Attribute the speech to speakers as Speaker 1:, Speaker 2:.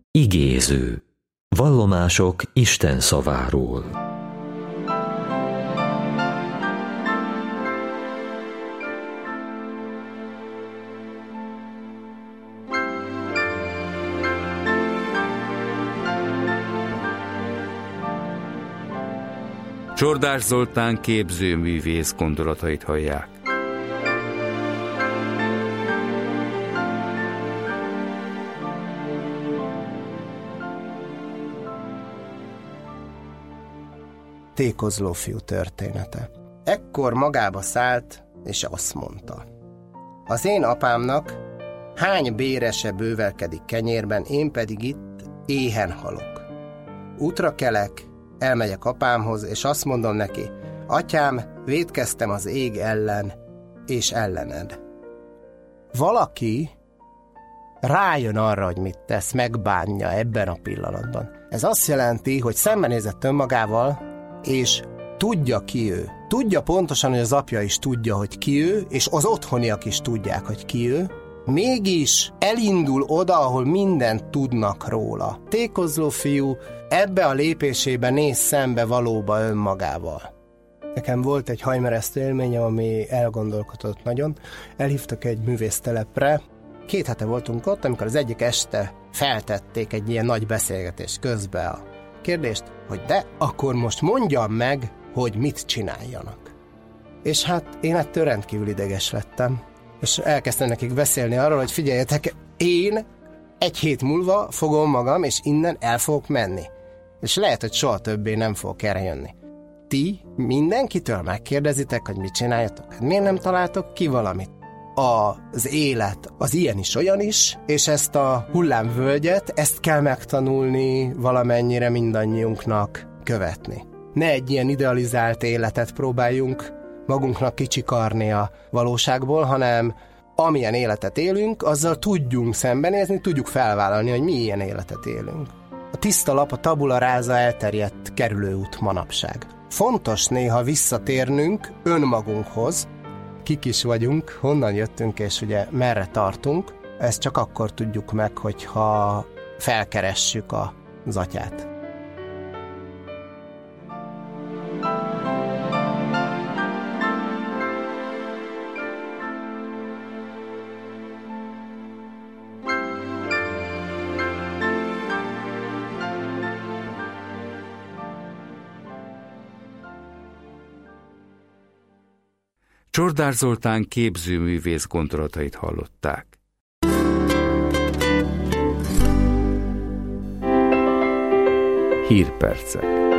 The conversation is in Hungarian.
Speaker 1: Igéző. Vallomások Isten szaváról.
Speaker 2: Csordás Zoltán képzőművész gondolatait hallják.
Speaker 3: Tékozló fiú története. Ekkor magába szállt, és azt mondta: az én apámnak hány bérese bővelkedik kenyérben, én pedig itt éhen halok. Útra kelek, elmegyek apámhoz, és azt mondom neki: atyám, vétkeztem az ég ellen, és ellened. Valaki rájön arra, hogy mit tesz, megbánja ebben a pillanatban. Ez azt jelenti, hogy szembenézett önmagával, és tudja, ki ő. Tudja pontosan, hogy az apja is tudja, hogy ki ő, és az otthoniak is tudják, hogy ki ő. Mégis elindul oda, ahol mindent tudnak róla. Tékozló fiú ebbe a lépésében néz szembe valóba önmagával. Nekem volt egy hajmeresztő élményem, ami elgondolkodott nagyon. Elhívtak egy művésztelepre. 2 hete voltunk ott, amikor az egyik este feltették egy ilyen nagy beszélgetés közbe a kérdést, hogy de akkor most mondjam meg, hogy mit csináljanak. És hát én ettől rendkívül ideges lettem, és elkezdtem nekik beszélni arról, hogy figyeljetek, én 1 hét múlva fogom magam, és innen el fogok menni. És lehet, hogy soha többé nem fogok erre jönni. Ti mindenkitől megkérdezitek, hogy mit csináljatok? Hát miért nem találtok ki valamit? Az élet az ilyen is, olyan is, és ezt a hullámvölgyet, ezt kell megtanulni valamennyire mindannyiunknak követni. Ne egy ilyen idealizált életet próbáljunk magunknak kicsikarni a valóságból, hanem amilyen életet élünk, azzal tudjunk szembenézni, tudjuk felvállalni, hogy mi ilyen életet élünk. A tiszta lap, a tabula rasa elterjedt kerülőút manapság. Fontos néha visszatérnünk önmagunkhoz, kik is vagyunk, honnan jöttünk, és ugye merre tartunk. Ezt csak akkor tudjuk meg, hogyha felkeressük az atyát.
Speaker 2: Csordás Zoltán képzőművész gondolatait hallották. Hírpercek.